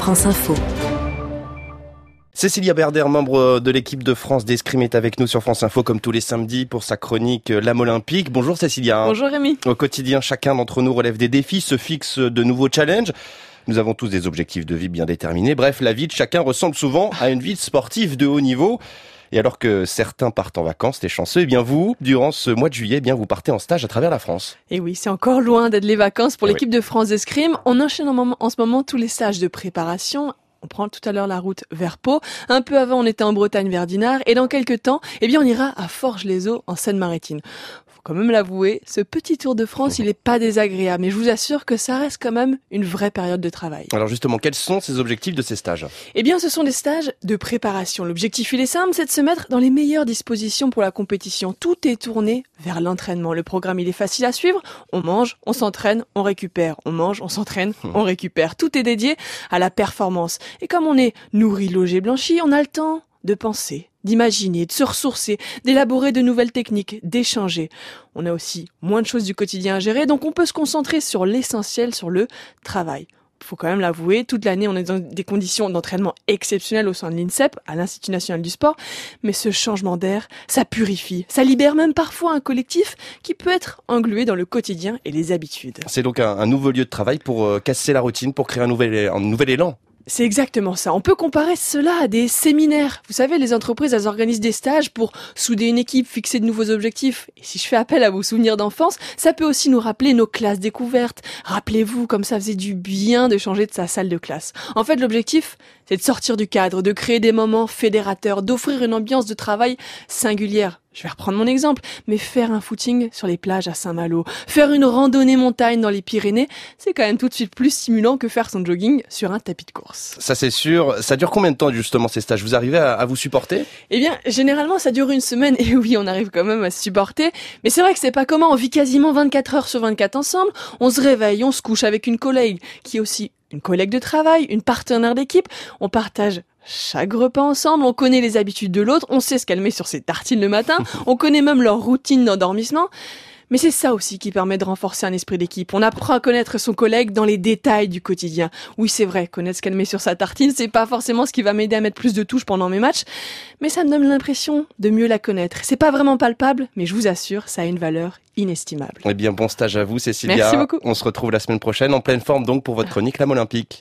France Info. Cécilia Berder, membre de l'équipe de France d'escrime, est avec nous sur France Info comme tous les samedis pour sa chronique L'âme olympique. Bonjour Cécilia. Bonjour Rémi. Au quotidien, chacun d'entre nous relève des défis, se fixe de nouveaux challenges. Nous avons tous des objectifs de vie bien déterminés. Bref, la vie de chacun ressemble souvent à une vie de sportif de haut niveau. Et alors que certains partent en vacances, les chanceux, eh bien vous, durant ce mois de juillet, eh bien vous partez en stage à travers la France. Et oui, c'est encore loin d'être les vacances pour l'équipe de France d'escrime. On enchaîne en ce moment tous les stages de préparation. On prend tout à l'heure la route vers Pau. Un peu avant, on était en Bretagne vers Dinard. Et dans quelques temps, eh bien, on ira à Forges-les-Eaux en Seine-Maritime. Faut quand même l'avouer, ce petit tour de France, il est pas désagréable. Mais je vous assure que ça reste quand même une vraie période de travail. Alors justement, quels sont ces objectifs de ces stages ? Eh bien, ce sont des stages de préparation. L'objectif, il est simple, c'est de se mettre dans les meilleures dispositions pour la compétition. Tout est tourné vers l'entraînement. Le programme, il est facile à suivre. On mange, on s'entraîne, on récupère. On mange, on s'entraîne, on récupère. Tout est dédié à la performance. Et comme on est nourri, logé, blanchi, on a le temps de penser, d'imaginer, de se ressourcer, d'élaborer de nouvelles techniques, d'échanger. On a aussi moins de choses du quotidien à gérer, donc on peut se concentrer sur l'essentiel, sur le travail. Faut quand même l'avouer, toute l'année on est dans des conditions d'entraînement exceptionnelles au sein de l'INSEP, à l'Institut National du Sport, mais ce changement d'air, ça purifie, ça libère même parfois un collectif qui peut être englué dans le quotidien et les habitudes. C'est donc un nouveau lieu de travail pour casser la routine, pour créer un nouvel élan. C'est exactement ça. On peut comparer cela à des séminaires. Vous savez, les entreprises, elles organisent des stages pour souder une équipe, fixer de nouveaux objectifs. Et si je fais appel à vos souvenirs d'enfance, ça peut aussi nous rappeler nos classes découvertes. Rappelez-vous comme ça faisait du bien de changer de sa salle de classe. En fait, l'objectif, c'est de sortir du cadre, de créer des moments fédérateurs, d'offrir une ambiance de travail singulière. Je vais reprendre mon exemple, mais faire un footing sur les plages à Saint-Malo, faire une randonnée montagne dans les Pyrénées, c'est quand même tout de suite plus stimulant que faire son jogging sur un tapis de course. Ça c'est sûr. Ça dure combien de temps justement ces stages ? Vous arrivez à vous supporter ? Eh bien, généralement ça dure une semaine, et oui, on arrive quand même à se supporter, mais c'est vrai que c'est pas commun, on vit quasiment 24 heures sur 24 ensemble, on se réveille, on se couche avec une collègue, qui est aussi une collègue de travail, une partenaire d'équipe, on partage chaque repas ensemble, on connaît les habitudes de l'autre, on sait ce qu'elle met sur ses tartines le matin, on connaît même leur routine d'endormissement. Mais c'est ça aussi qui permet de renforcer un esprit d'équipe. On apprend à connaître son collègue dans les détails du quotidien. Oui, c'est vrai, connaître ce qu'elle met sur sa tartine, c'est pas forcément ce qui va m'aider à mettre plus de touches pendant mes matchs, mais ça me donne l'impression de mieux la connaître. C'est pas vraiment palpable, mais je vous assure, ça a une valeur inestimable. Eh bien, bon stage à vous, Cécilia. Merci beaucoup. On se retrouve la semaine prochaine en pleine forme donc pour votre chronique L'âme olympique.